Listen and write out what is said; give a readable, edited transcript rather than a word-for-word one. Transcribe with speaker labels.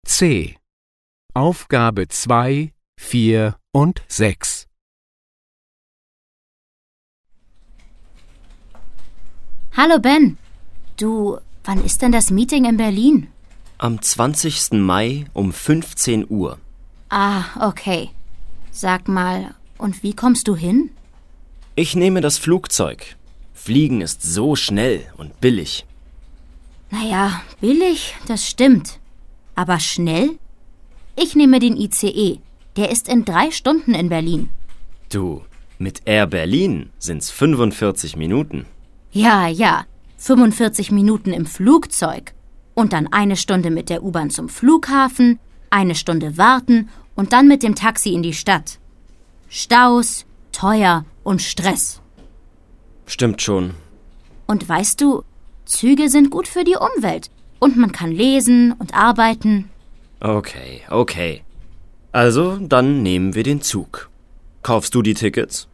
Speaker 1: C. Aufgabe 2, 4 und 6.
Speaker 2: Hallo Ben. Du, wann ist denn das Meeting in Berlin?
Speaker 3: Am 20. Mai um 15 Uhr.
Speaker 2: Ah, okay. Sag mal, und wie kommst du hin?
Speaker 3: Ich nehme das Flugzeug. Fliegen ist so schnell und billig.
Speaker 2: Naja, billig, das stimmt. Aber schnell? Ich nehme den ICE. Der ist in 3 Stunden in Berlin.
Speaker 3: Du, mit Air Berlin sind's 45 Minuten.
Speaker 2: Ja. 45 Minuten im Flugzeug. Und dann 1 Stunde mit der U-Bahn zum Flughafen, 1 Stunde warten und dann mit dem Taxi in die Stadt. Staus, teuer und Stress.
Speaker 3: Stimmt schon.
Speaker 2: Und weißt du, Züge sind gut für die Umwelt. Und man kann lesen und arbeiten.
Speaker 3: Okay. Also, dann nehmen wir den Zug. Kaufst du die Tickets?